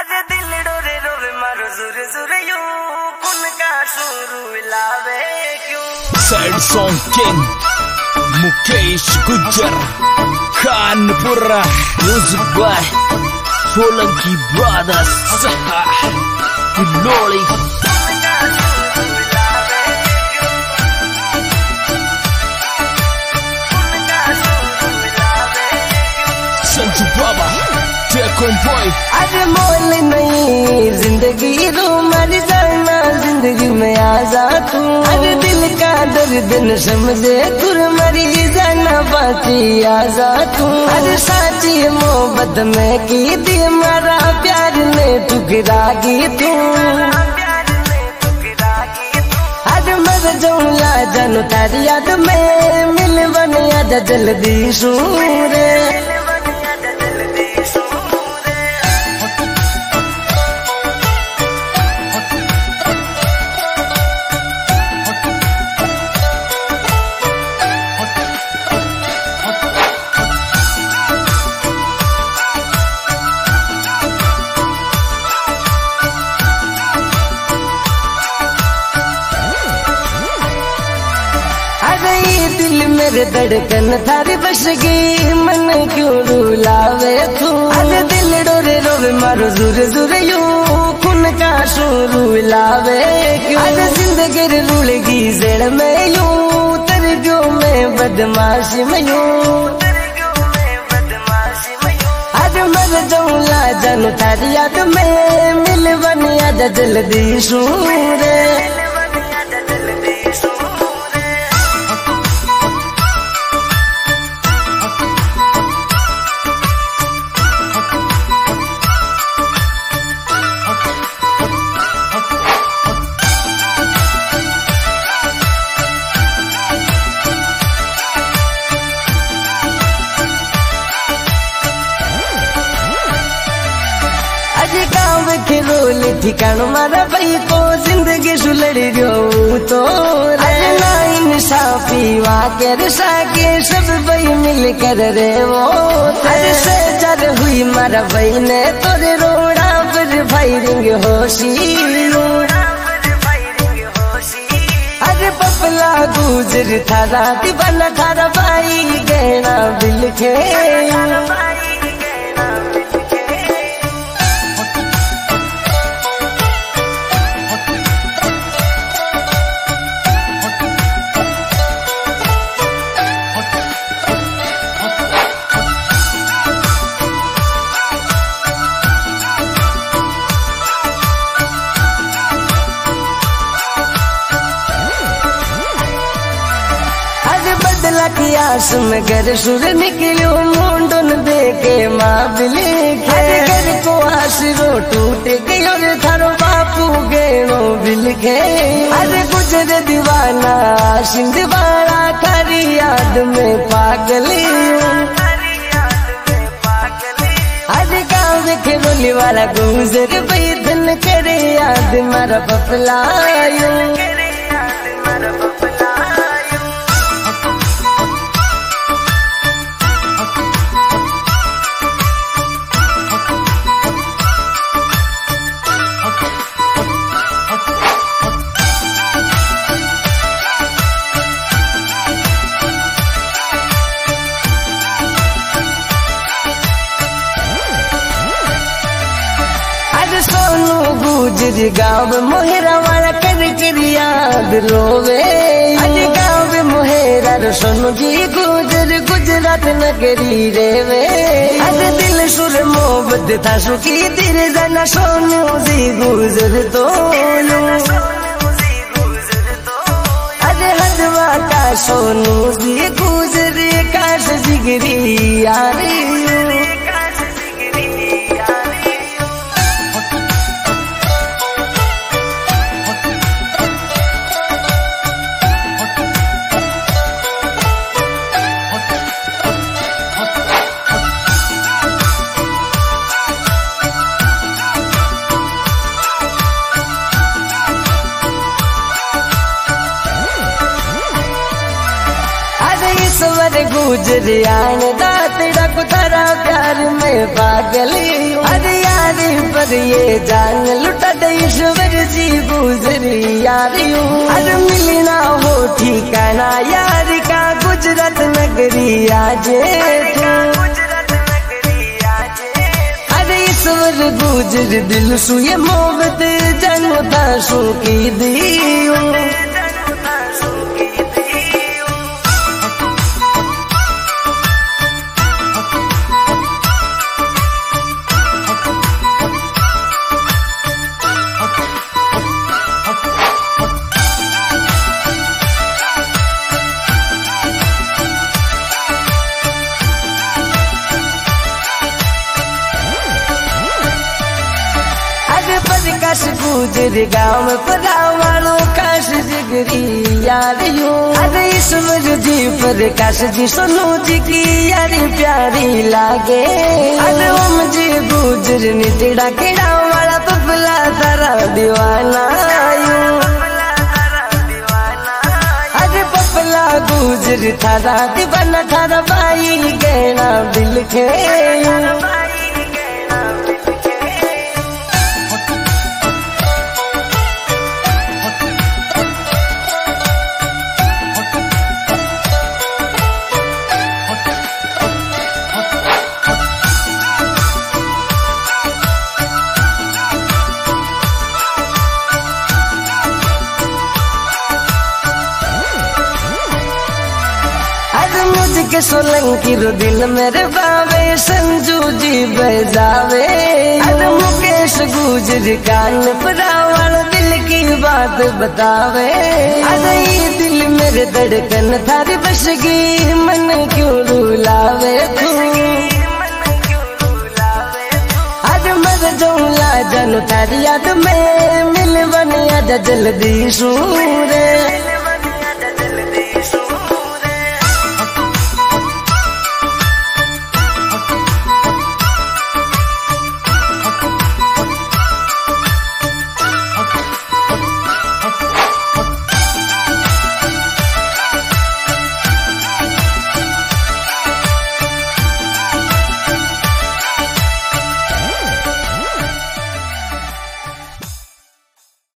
अरे दिल डोरे रोवे मारो जुर जुर यूं कुन का शुरू लावे क्यों। Sad song king Mukesh Gujjar Kanpura music by Solanki brothers लोली संजू बाबा बॉय। अरे मोल नहीं जिंदगी रो मर जाना जिंदगी में आ जा तू। अरे दिल का दर्द न समझे तुर मरी जाना बाती आ जा तू। अरे साची मोहब्बत में की दी मारा प्यार ने ठुकरा की तू। अरे मर जाऊं ला जानू तारी याद में मिल बन आजा जल्दी सूरे। दिल मेरे धड़कन थारी बस गई मन क्यों रुलावे तू। अरे दिल डोरे रोवे मारो जुर जुर यूं खून का शुरू लावे क्यों। अरे जिंदगी रुलगी जेड़ में यूं तरबियों में बदमाशी में यूं। अरे मर जाऊं ला जानू तारी याद में मिल बन आजा जल्दी सूरे। गाँव के रोल ठिकान मारा भाई को जिंदगी सुलड़ी रो तो ना इंसाफी वाके साके सब भाई मिल कर रे वो से जर हुई मारा भाई ने तोरे रोड़ा पर फायरिंग होशी। अरे पपला गुजर थारा दीवाना थारा भाई गहना बिल के। बदला की आस में घर सुर निकलो मुंडन दे के माँ बिले घर को आस रो टूट गई और थारो बापू गेणो बिल के। अरे गुजर दीवाना सिंधवाड़ा थारी याद में पागल। अरे गाँव के रोली वाला गुजर भाई धन करे याद मारा पपलायो। गुजर गाँव मोहरा वाला कर याद रोवे। अरे गाँव मोहरा सोनू जी गुजर गुजरात नगरी रेवे। अरे दिल सुर मोहब्बत था सुखी दिल जाना सोनू जी गुजर तो। अरे हदवा का सोनू जी गुजर काश जिगरी यारी। सवर गुजर आन दातड़ा को तारा प्यार में पागल। अरे यारी पर ये जान लुटा दे ईश्वर जी गुजरी यारियों। अरे मिलना हो ठिकाना यार का गुजरात नगरी आजे तू। अरे ईश्वर गुजर दिल सु ये मोहब्बत जनता सु की दियो। काश गुजर गाँव परावालों काश जिगरी यारियों। अरे ईश्वर जी पर काश जी सोनू जी की यारी प्यारी लागे। अरे ओम जी गुजर निचड़ा केड़ा वाला पपला तारा दीवाना। अरे पपला गुजर थारा दीवाना थारा भाई गहना दिल के। मुझके सोलंकी रो दिल मेरे बावे संजू जी बजावे। अरे मुकेश गुजर कान परावल दिल की बात बतावे। अरे ये दिल मेरे धड़कन थारी बस गई मन क्यों रुलावे तू। अरे मर जाऊं ला जानू थारी याद में मिल बन आजा जल्दी सूरे।